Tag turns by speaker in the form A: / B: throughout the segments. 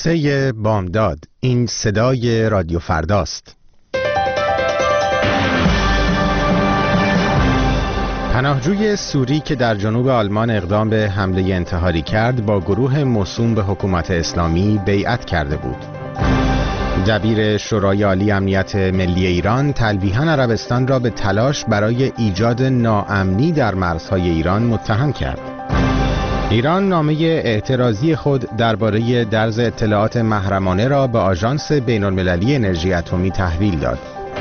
A: قصه بامداد. این صدای رادیو فرداست. پناهجوی سوری که در جنوب آلمان اقدام به حمله انتحاری کرد با گروه موسوم به حکومت اسلامی بیعت کرده بود. دبیر شورای عالی امنیت ملی ایران تلویحاً عربستان را به تلاش برای ایجاد ناامنی در مرزهای ایران متهم کرد. ایران نامه اعتراضی خود درباره درز اطلاعات محرمانه را به آژانس بین‌المللی انرژی اتمی تحویل داد.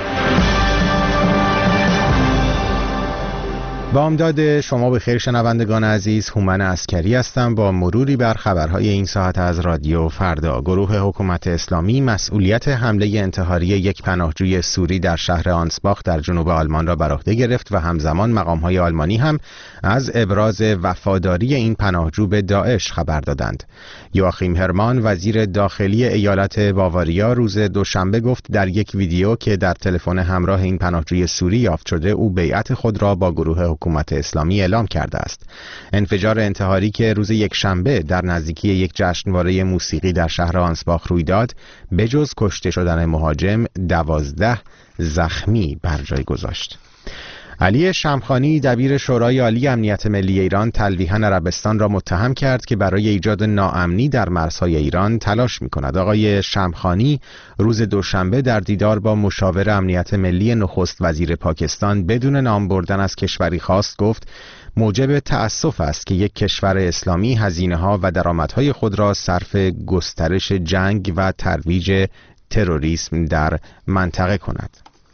A: بامداد شما بخیر شنوندگان عزیز، هومن عسکری هستم با مروری بر خبرهای این ساعت از رادیو فردا. گروه حکومت اسلامی مسئولیت حمله انتحاری یک پناهجوی سوری در شهر آنسباخ در جنوب آلمان را بر عهده گرفت و همزمان مقام‌های آلمانی هم از ابراز وفاداری این پناهجو به داعش خبر دادند. یواخیم هرمان وزیر داخلی ایالت باواریا روز دوشنبه گفت در یک ویدیو که در تلفن همراه این پناهجوی سوری یافت شده او بیعت خود را با گروه حکومت اسلامی اعلام کرده است. انفجار انتحاری که روز یکشنبه در نزدیکی یک جشنواره موسیقی در شهر آنسباخ روی داد، بجز کشته شدن مهاجم 12 زخمی بر جای گذاشت. علی شمخانی دبیر شورای عالی امنیت ملی ایران تلویحاً عربستان را متهم کرد که برای ایجاد ناامنی در مرزهای ایران تلاش می‌کند. آقای شمخانی روز دوشنبه در دیدار با مشاور امنیت ملی نخست وزیر پاکستان بدون نام بردن از کشوری خاص گفت موجب تأسف است که یک کشور اسلامی هزینه‌ها و درآمدهای خود را صرف گسترش جنگ و ترویج تروریسم در منطقه کند.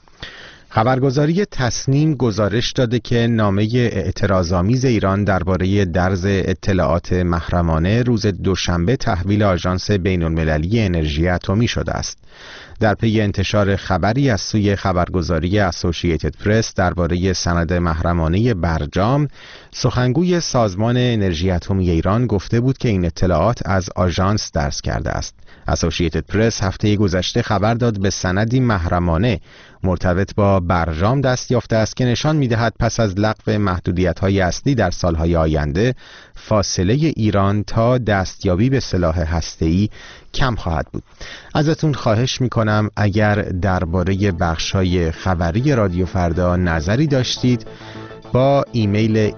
A: خبرگزاری تسنیم گزارش داده که نامه اعتراض‌آمیز ایران درباره درز اطلاعات محرمانه روز دوشنبه تحویل آژانس بین‌المللی انرژی اتمی شده است. در پی انتشار خبری از سوی خبرگزاری اسوسییتد پرس درباره سند محرمانه برجام، سخنگوی سازمان انرژی اتمی ایران گفته بود که این اطلاعات از آژانس درز کرده است. اسوسییتد پرس هفته گذشته خبر داد به سندی محرمانه مرتبط با برجام دست یافته است که نشان می‌دهد پس از لغو محدودیت‌های اصلی در سال‌های آینده فاصله ایران تا دستیابی به سلاح هسته‌ای کم خواهد بود. ازتون خواهش می‌کنم اگر درباره بخش‌های خبری رادیو فردا نظری داشتید با ایمیل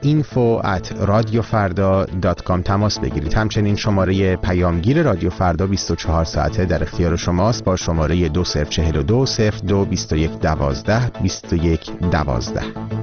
A: info@radiofarda.com تماس بگیرید. همچنین شماره پیامگیر رادیو فردا 24 ساعته در اختیار شماست با شماره 2042 02 21 12 21 12.